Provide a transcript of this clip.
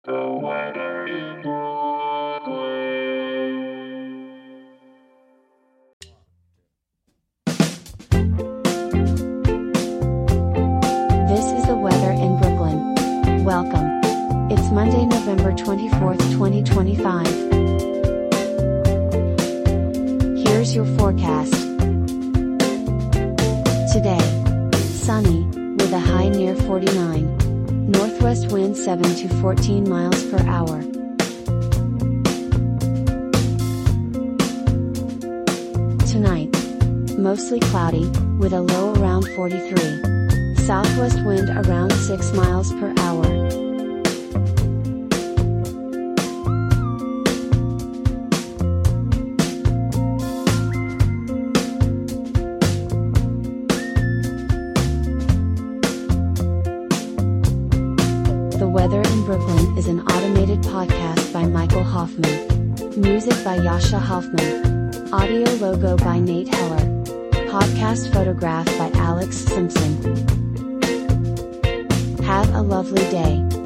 The weather in Brooklyn. This is the weather in Brooklyn. Welcome. It's Monday, November 24th, 2025. Here's your forecast. Today, sunny, with a high near 49. Northwest wind 7 to 14 miles per hour. Tonight, mostly cloudy, with a low around 43. Southwest wind around 6 miles per hour. The Weather in Brooklyn is an automated podcast by Michael Hoffman. Music by Yasha Hoffman. Audio logo by Nate Heller. Podcast photograph by Alex Simpson. Have a lovely day.